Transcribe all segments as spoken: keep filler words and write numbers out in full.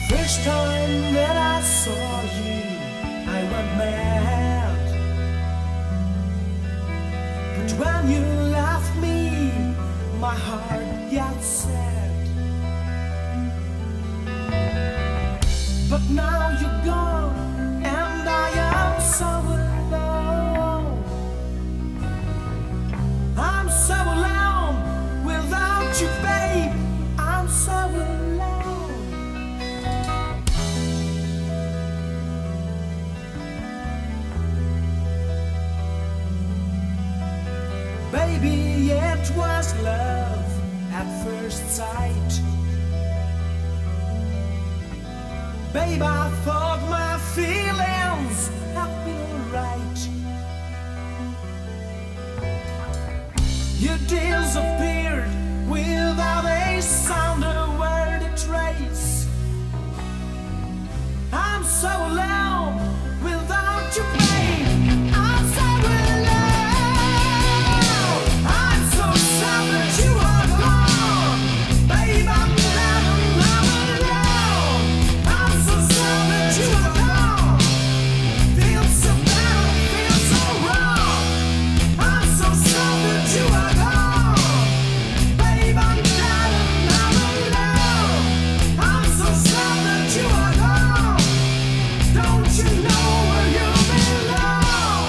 First time that I saw you, I went mad. But when you left me, my heart got sad. But now you're gone, and I am so alone. I'm so alone without you, babe. I'm so alone. Baby, it was love at first sight. Babe, I thought my feelings had been alright. You disappeared without a sound, a word, a trace. I'm so alone without you, babe. I'm so alone. I'm so sad that you are gone. Babe, I'm glad I'm not alone. I'm so sad that you are gone. Feel so bad, feel so wrong. I'm so sad that you are gone. Babe, I'm glad I'm not alone. I'm so sad that you are gone. Don't you know where you belong?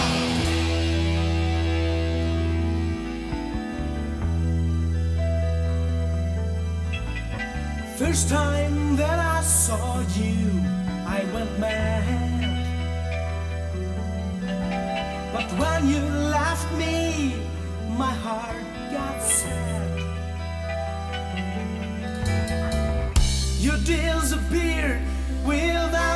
First time that I saw you, I went mad. But when you left me, my heart got sad. You disappeared without